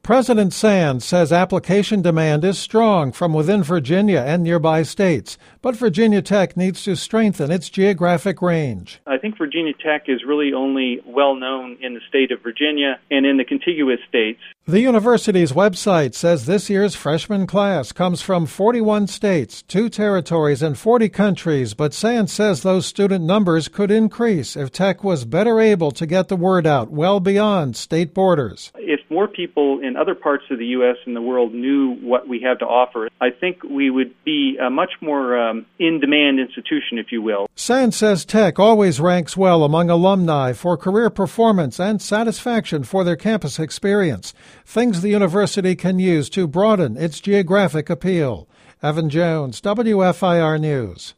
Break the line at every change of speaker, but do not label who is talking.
President Sands says application demand is strong from within Virginia and nearby states, but Virginia Tech needs to strengthen its geographic range.
I think Virginia Tech is really only well known in the state of Virginia and in the contiguous states.
The university's website says this year's freshman class comes from 41 states, 2 territories, and 40 countries, but Sands says those student numbers could increase if Tech was better able to get the word out well beyond state borders.
If more people in other parts of the U.S. and the world knew what we have to offer, I think we would be a much more in-demand institution, if you will.
Sands says Tech always ranks well among alumni for career performance and satisfaction for their campus experience, things the university can use to broaden its geographic appeal. Evan Jones, WFIR News.